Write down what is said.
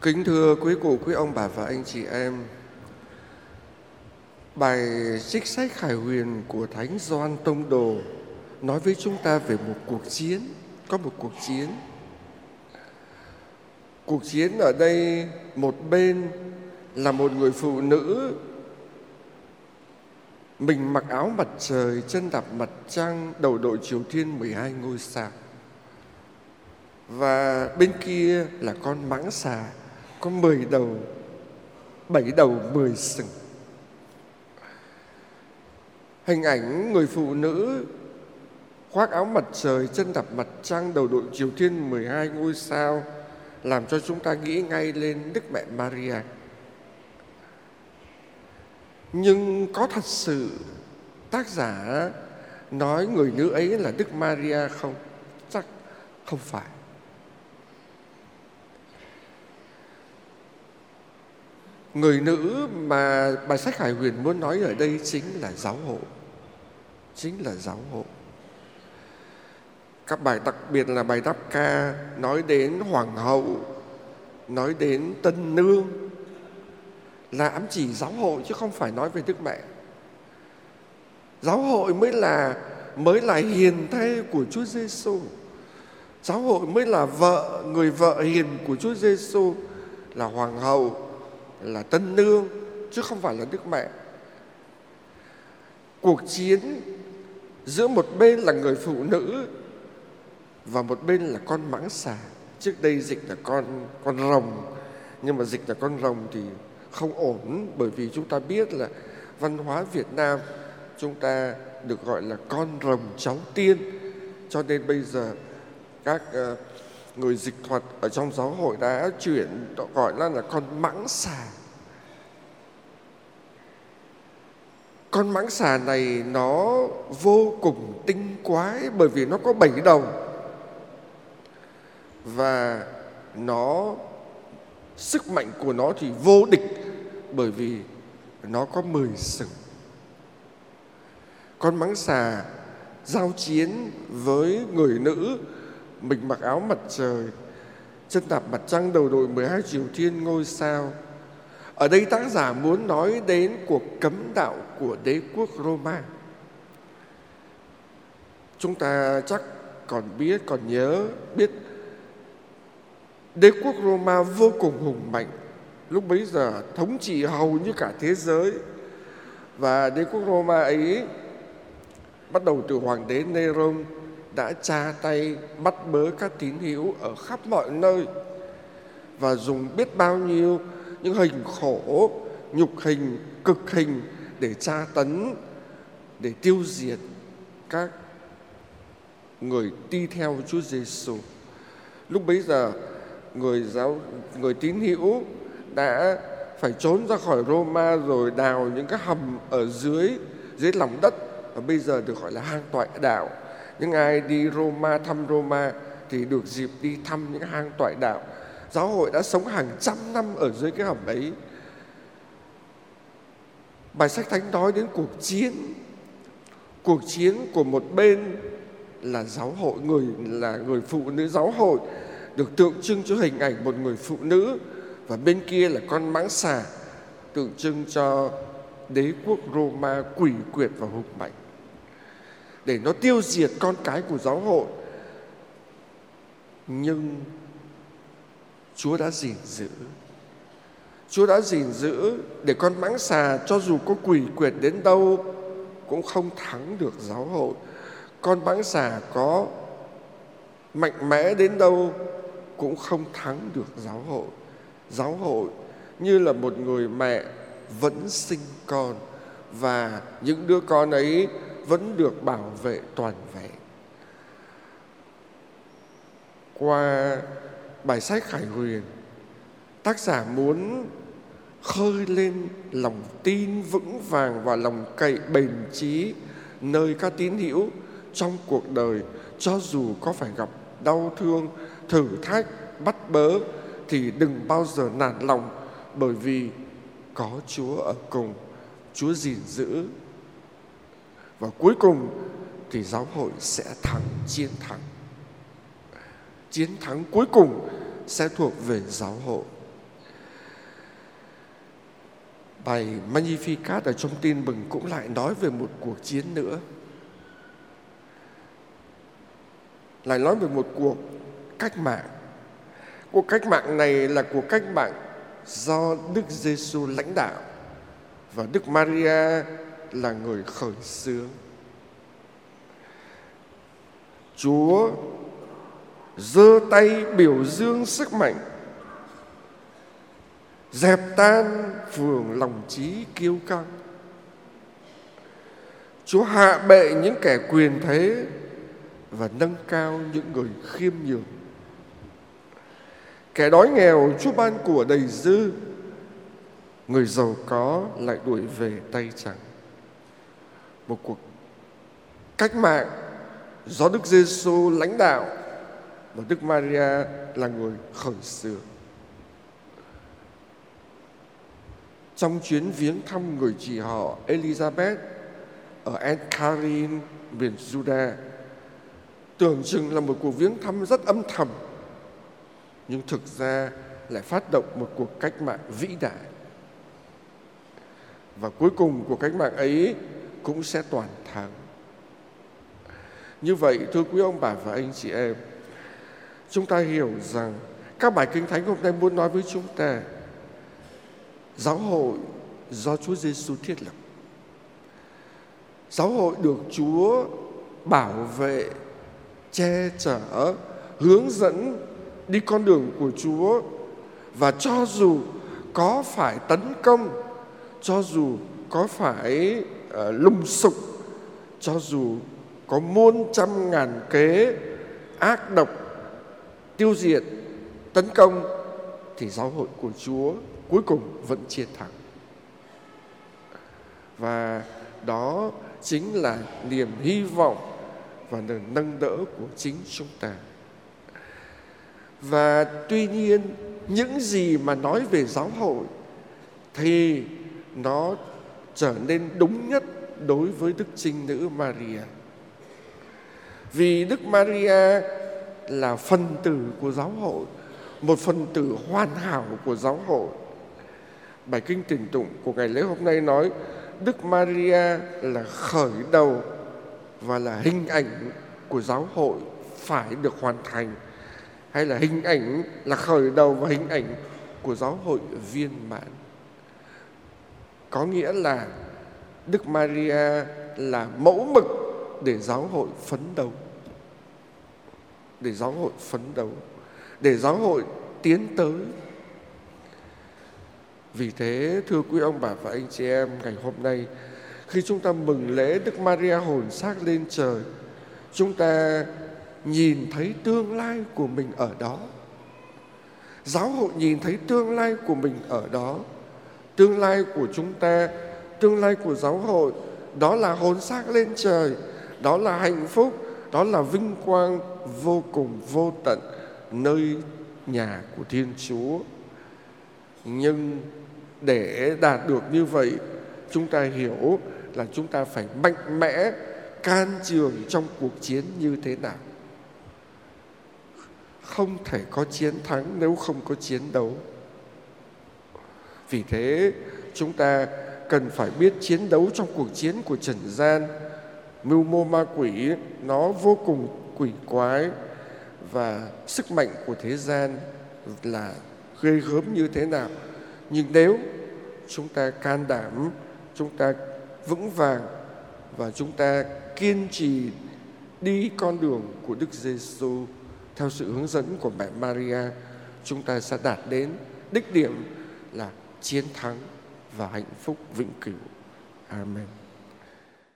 Kính thưa quý cụ, quý ông bà và anh chị em, bài trích sách Khải Huyền của Thánh Gioan Tông Đồ nói với chúng ta về một cuộc chiến. Có một cuộc chiến. Cuộc chiến ở đây, một bên là một người phụ nữ, mình mặc áo mặt trời, chân đạp mặt trăng, đầu đội chiều thiên 12 ngôi sao. Và bên kia là con mãng xà, có 10 đầu, 7 đầu, 10 sừng. Hình ảnh người phụ nữ khoác áo mặt trời, chân đạp mặt trăng, đầu đội chiều thiên 12 ngôi sao làm cho chúng ta nghĩ ngay lên Đức Mẹ Maria. Nhưng có thật sự tác giả nói người nữ ấy là Đức Maria không? Chắc không phải. Người nữ mà bài sách Khải Huyền muốn nói ở đây chính là giáo hộ. Chính là giáo hộ. Các bài đặc biệt là bài đáp ca nói đến hoàng hậu, nói đến tân nương là ám chỉ giáo hội chứ không phải nói về Đức Mẹ. Giáo hội mới là hiền thê của Chúa Giêsu. Giáo hội mới là người vợ hiền của Chúa Giêsu, là hoàng hậu, là tân nương, chứ không phải là Đức Mẹ. Cuộc chiến giữa một bên là người phụ nữ và một bên là con mãng xà. Trước đây dịch là con rồng, nhưng mà dịch là con rồng thì không ổn, bởi vì chúng ta biết là văn hóa Việt Nam chúng ta được gọi là con rồng cháu tiên, cho nên bây giờ các người dịch thuật ở trong giáo hội đã chuyển gọi là con mãng xà. Con mãng xà này nó vô cùng tinh quái bởi vì nó có 7 đầu. Và sức mạnh của nó thì vô địch bởi vì nó có 10 sừng. Con mãng xà giao chiến với người nữ, mình mặc áo mặt trời, chân đạp mặt trăng, đầu đội 12 chiều thiên ngôi sao. Ở đây tác giả muốn nói đến cuộc cấm đạo của đế quốc Roma. Chúng ta chắc còn nhớ biết đế quốc Roma vô cùng hùng mạnh, lúc bấy giờ thống trị hầu như cả thế giới. Và đế quốc Roma ấy bắt đầu từ hoàng đế Nero đã tra tay bắt bớ các tín hữu ở khắp mọi nơi và dùng biết bao nhiêu những hình khổ, nhục hình, cực hình để tra tấn, để tiêu diệt các người đi theo Chúa Giêsu. Lúc bấy giờ người tín hữu đã phải trốn ra khỏi Roma rồi đào những cái hầm ở dưới lòng đất, và bây giờ được gọi là hang toại đạo. Những ai đi thăm Roma thì được dịp đi thăm những hang toại đạo. Giáo hội đã sống hàng trăm năm ở dưới cái hầm ấy. Bài sách Thánh nói đến cuộc chiến của một bên là giáo hội, người phụ nữ giáo hội, được tượng trưng cho hình ảnh một người phụ nữ, và bên kia là con mãng xà, tượng trưng cho đế quốc Roma quỷ quyệt và hùng mạnh, để nó tiêu diệt con cái của giáo hội. Nhưng Chúa đã gìn giữ để con mãng xà cho dù có quỷ quyệt đến đâu cũng không thắng được giáo hội. Con mãng xà có mạnh mẽ đến đâu cũng không thắng được giáo hội. Giáo hội như là một người mẹ vẫn sinh con, và những đứa con ấy vẫn được bảo vệ toàn vẹn. Qua bài sách Khải Huyền, tác giả muốn khơi lên lòng tin vững vàng và lòng cậy bền chí nơi các tín hữu trong cuộc đời. Cho dù có phải gặp đau thương, thử thách, bắt bớ thì đừng bao giờ nản lòng, bởi vì có Chúa ở cùng, Chúa gìn giữ. Và cuối cùng thì giáo hội sẽ chiến thắng cuối cùng sẽ thuộc về giáo hội. Bài Magnificat ở trong Tin Mừng cũng lại nói về một cuộc chiến nữa. Lại nói về một cuộc cách mạng. Cuộc cách mạng này là cuộc cách mạng do Đức Giêsu lãnh đạo và Đức Maria là người khởi xướng. Chúa giơ tay biểu dương sức mạnh, dẹp tan phường lòng trí kiêu căng. Chúa hạ bệ những kẻ quyền thế và nâng cao những người khiêm nhường. Kẻ đói nghèo Chúa ban của đầy dư, người giàu có lại đuổi về tay trắng. Một cuộc cách mạng do Đức Giêsu lãnh đạo và Đức Maria là người khởi xướng. Trong chuyến viếng thăm người chị họ Elizabeth ở Encarin, miền Juda, tưởng chừng là một cuộc viếng thăm rất âm thầm, nhưng thực ra lại phát động một cuộc cách mạng vĩ đại. Và cuối cùng cuộc cách mạng ấy cũng sẽ toàn thắng. Như vậy, thưa quý ông bà và anh chị em, chúng ta hiểu rằng các bài Kinh Thánh hôm nay muốn nói với chúng ta, giáo hội do Chúa Giêsu thiết lập, giáo hội được Chúa bảo vệ, che chở, hướng dẫn đi con đường của Chúa. Và cho dù có phải tấn công, cho dù có phải lùng sục, cho dù có muôn trăm ngàn kế ác độc tiêu diệt, tấn công, thì giáo hội của Chúa cuối cùng vẫn chiến thắng. Và đó chính là niềm hy vọng và niềm nâng đỡ của chính chúng ta. Và tuy nhiên, những gì mà nói về giáo hội thì nó trở nên đúng nhất đối với Đức Trinh Nữ Maria. Vì Đức Maria là phần tử của giáo hội, một phần tử hoàn hảo của giáo hội. Bài kinh tuyển tụng của ngày lễ hôm nay nói Đức Maria là khởi đầu và là hình ảnh của giáo hội phải được hoàn thành, hay là hình ảnh là khởi đầu và hình ảnh của giáo hội viên mãn. Có nghĩa là Đức Maria là mẫu mực để giáo hội phấn đấu, để giáo hội phấn đấu, để giáo hội tiến tới. Vì thế, thưa quý ông bà và anh chị em, ngày hôm nay khi chúng ta mừng lễ Đức Maria hồn xác lên trời, chúng ta nhìn thấy tương lai của mình ở đó. Giáo hội nhìn thấy tương lai của mình ở đó. Tương lai của chúng ta, tương lai của giáo hội, đó là hồn xác lên trời, đó là hạnh phúc, đó là vinh quang vô cùng vô tận nơi nhà của Thiên Chúa. Nhưng để đạt được như vậy, chúng ta hiểu là chúng ta phải mạnh mẽ can trường trong cuộc chiến như thế nào. Không thể có chiến thắng nếu không có chiến đấu. Vì thế, chúng ta cần phải biết chiến đấu trong cuộc chiến của trần gian. Mưu mô ma quỷ nó vô cùng quỷ quái, và sức mạnh của thế gian là ghê gớm như thế nào. Nhưng nếu chúng ta can đảm, chúng ta vững vàng và chúng ta kiên trì đi con đường của Đức Giêsu theo sự hướng dẫn của mẹ Maria, chúng ta sẽ đạt đến đích điểm là chiến thắng và hạnh phúc vĩnh cửu. Amen.